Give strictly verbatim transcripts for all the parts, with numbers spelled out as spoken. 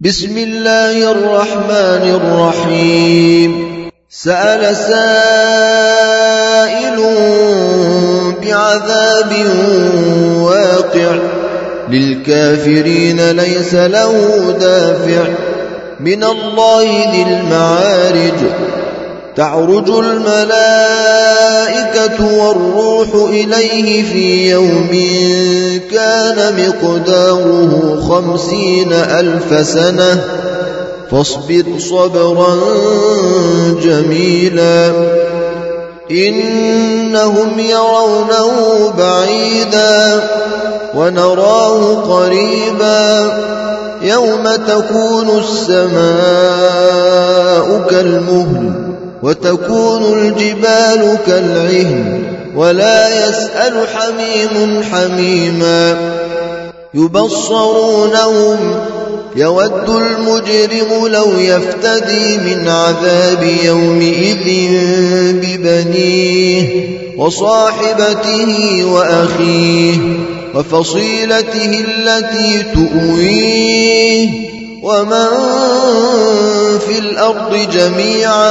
بسم الله الرحمن الرحيم سأل سائل بعذاب واقع للكافرين ليس له دافع من الله ذي المعارج تعرج الملائكة والروح إليه في يوم كان مقداره خمسين ألف سنة فاصبر صبرا جميلا إنهم يرونه بعيدا ونراه قريبا يوم تكون السماء كالمهل وتكون الجبال كالعهن ولا يسأل حميم حميما يبصرونهم يود المجرم لو يفتدي من عذاب يومئذ ببنيه وصاحبته وأخيه وفصيلته التي تؤويه ومن في الأرض جميعا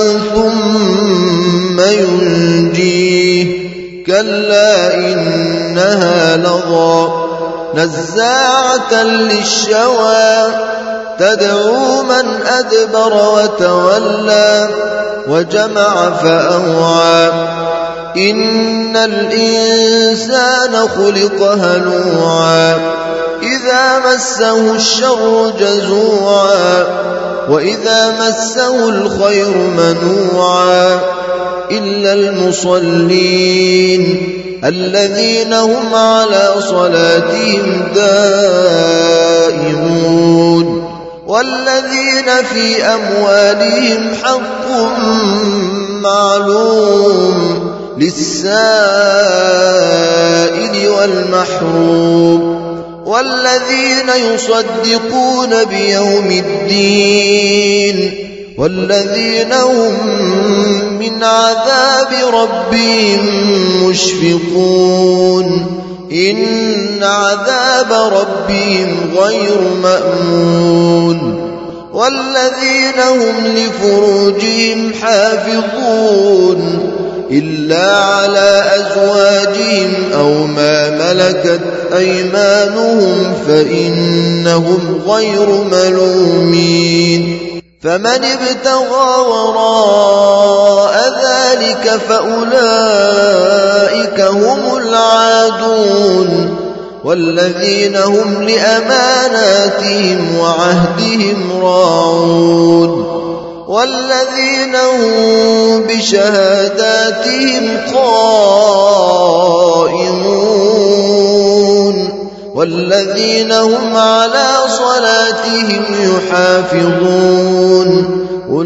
ثم ينجيه كلا إنها لظى نزاعة للشوى تدعو من أدبر وتولى وجمع فأوعى إن الإنسان خلق هلوعا إذا مسه الشر جزوعا وإذا مسه الخير منوعا إلا المصلين الذين هم على صلاتهم دائمون والذين في أموالهم حق معلوم للسائل والمحروم والذين يصدقون بيوم الدين والذين هم من عذاب ربهم مشفقون إن عذاب ربهم غير مأمون والذين هم لفروجهم حافظون إلا على أزواجهم أو ما ملكت أيمانهم فإنهم غير ملومين فمن ابتغى وراء ذلك فأولئك هم العادون والذين هم لأماناتهم وعهدهم راعون والذين هم بشهاداتهم قائمون والذين هم على صلاتهم يحافظون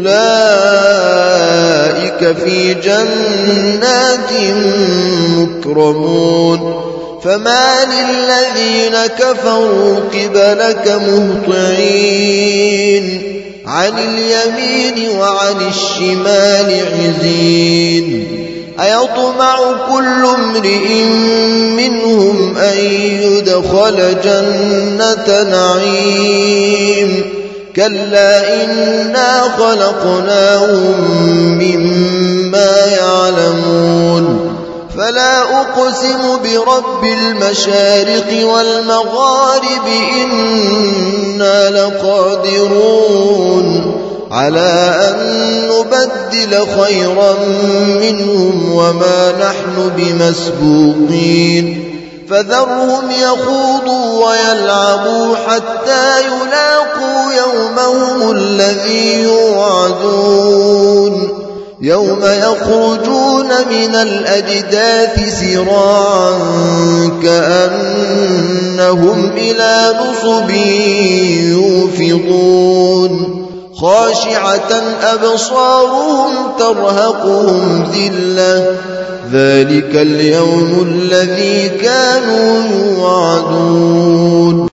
أولئك في جنات مكرمون فما للذين كفروا قبلك مهطعين عن اليمين وعن الشمال عزين أيطمع كل امرئ منهم أن يدخل جنة نعيم كلا إنا خلقناهم مما يعلمون فلا أقسم برب المشارق والمغارب إنا لقادرون على أن نبدل خيرا منهم وما نحن بمسبوقين فذرهم يخوضوا ويلعبوا حتى يلاقوا يومهم الذي يوعدون يوم يخرجون من الأجداث سراعا كأنهم إلى نصب يوفضون خاشعة أبصارهم ترهقهم ذلة ذلك اليوم الذي كانوا يوعدون